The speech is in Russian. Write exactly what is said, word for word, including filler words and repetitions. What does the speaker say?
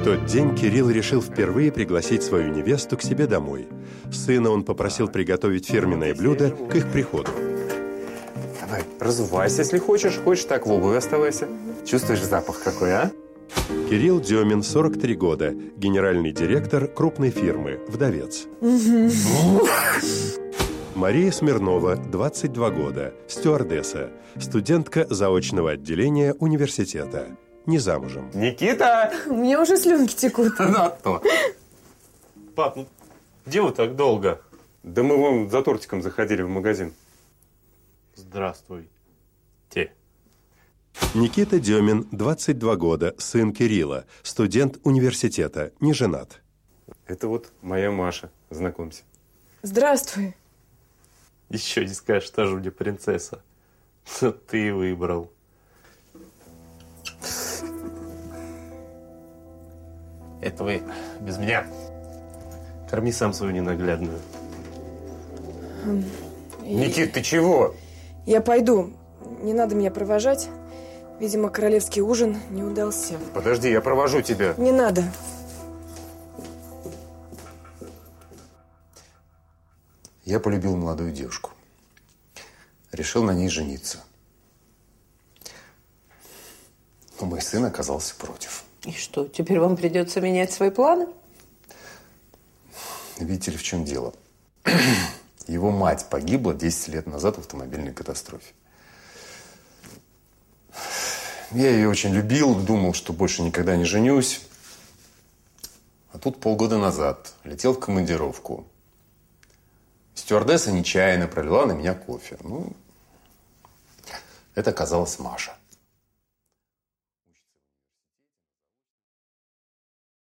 тот день Кирилл решил впервые пригласить свою невесту к себе домой. Сына он попросил приготовить фирменное блюдо к их приходу. Давай, разувайся, если хочешь. Хочешь, так в обуви оставайся. Чувствуешь запах какой, а? Кирилл Демин, сорок три года, генеральный директор крупной фирмы, вдовец. Мария Смирнова, двадцать два года, стюардесса, студентка заочного отделения университета, не замужем. Никита! У меня уже слюнки текут. Да, то. Пап, ну где вы так долго? Да мы вон за тортиком заходили в магазин. Здравствуй. Те. Никита Демин, двадцать два года, сын Кирилла, студент университета, не женат. Это вот моя Маша. Знакомься. Здравствуй. Еще не скажешь, что же мне принцесса. Что ты выбрал. Это вы без меня. Корми сам свою ненаглядную. Никит, ты чего? Я пойду. Не надо меня провожать. Видимо, королевский ужин не удался. Подожди, я провожу тебя. Не надо. Я полюбил молодую девушку. Решил на ней жениться. Но мой сын оказался против. И что, теперь вам придется менять свои планы? Видите ли, в чем дело? Его мать погибла десять лет назад в автомобильной катастрофе. Я ее очень любил, думал, что больше никогда не женюсь. А тут полгода назад летел в командировку. Стюардесса нечаянно пролила на меня кофе. Ну, это оказалась Маша.